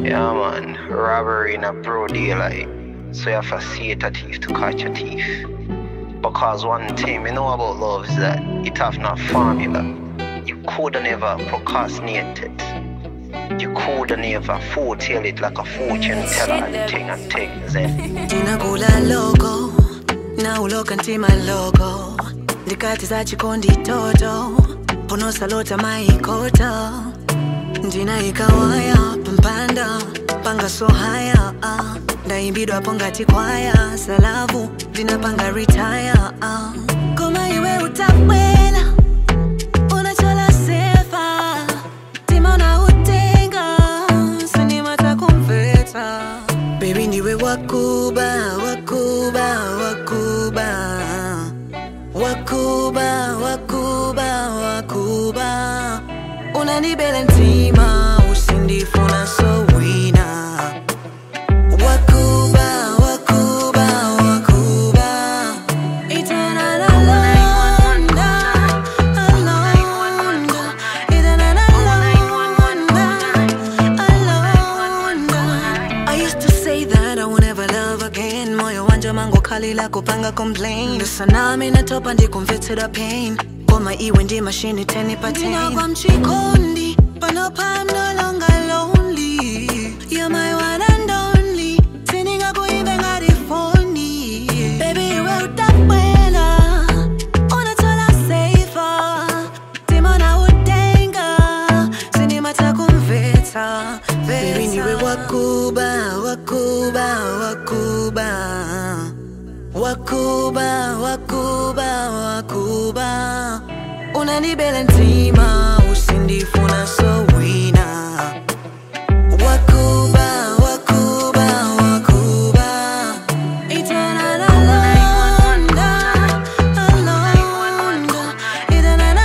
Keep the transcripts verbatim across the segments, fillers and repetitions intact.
Yeah, man. Robbery in a broad daylight. So you have to see it a thief to catch a thief. Because one thing you know about love is that it have no formula. You could never procrastinate it. You could never foretell it like a fortune teller and thing and things. Tinakula logo, na uloka ntima logo. Ndikati za chikondi toto, pono salota maikota. Ndina ikawaya, pampanda, panga so haya. Uh. Ndaimbidwa pongati kwaya, salavu, dina panga retire. Uh. Koma iwe utawela, unachola sefa. Timona utenga, sinima takumveta. Baby niwe wakuba, wakuba, wakuba. Wakuba, wakuba, wakuba. Unanibela ntima, usindifuna so wina. Wakuba, wakuba, wakuba. Eternal alonda, alonda. Eternal alonda, alonda. I used to say that I would never love again. Moyo wanja mango kali la kupanga complain. Sanami na topa ndi converted a pain. Koma iwe ndi machine teni patain. Nina kwa mchikondi, panopa I'm no longer lonely. You're my one and only. Sininga kuimbe ngari phony. Baby iwe utawela, unatola safer. Timona utenga, sinima takumveta. Baby niwe wakuba, wakuba, wakuba. Wakuba, wakuba, wakuba. Unanibela ntima, usindifuna so wina. Wakuba, wakuba, wakuba. Eternal alonda, alonda. Eternal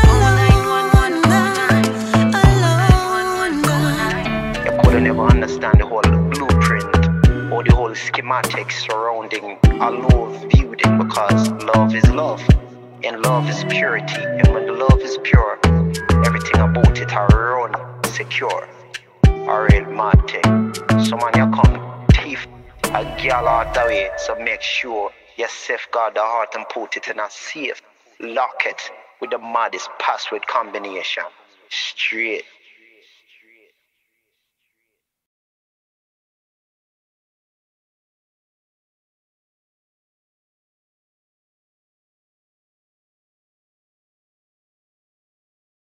alonda, alonda. You could never understand the whole blueprint or the whole schematic surrounding a love building, because love is love and love is purity, and when the love is pure, everything about it are run secure. A real mad thing. So man, you come thief a girl out the way, so make sure you safeguard the heart and put it in a safe locket with the maddest password combination. Straight.